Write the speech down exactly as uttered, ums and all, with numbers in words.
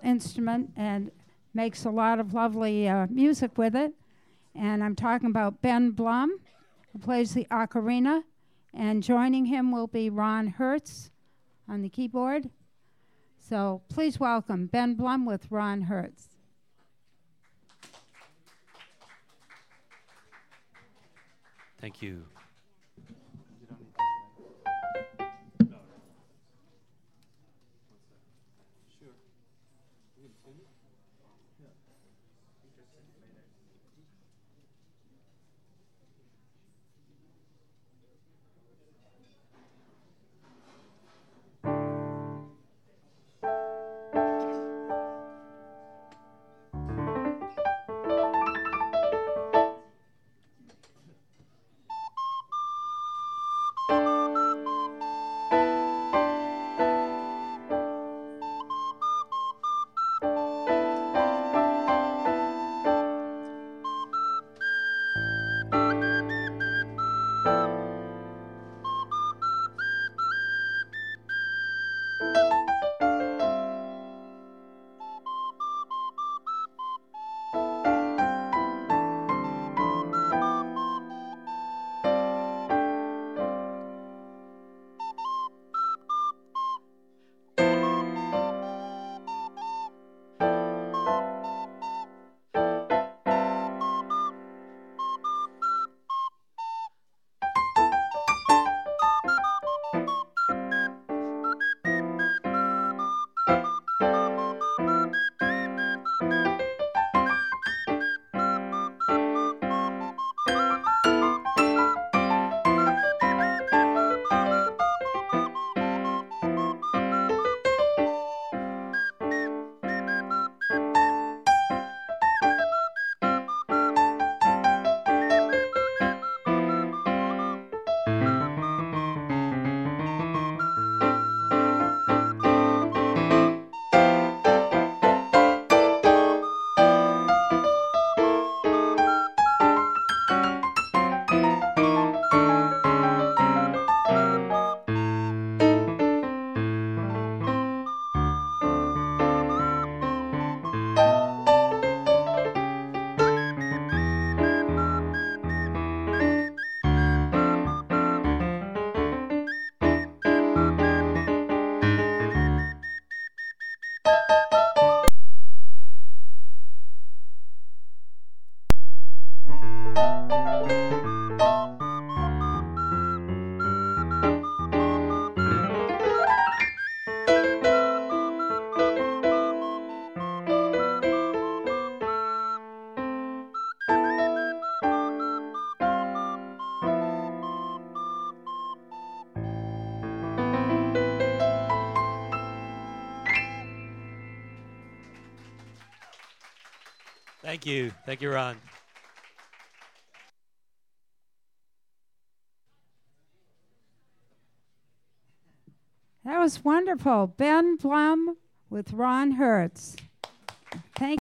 instrument and makes a lot of lovely uh, music with it. And I'm talking about Ben Blum, who plays the ocarina. And joining him will be Ron Hertz on the keyboard. So please welcome Ben Blum with Ron Hertz. Thank you. Thank you. Thank you, Ron. That was wonderful. Ben Blum with Ron Hertz. Thank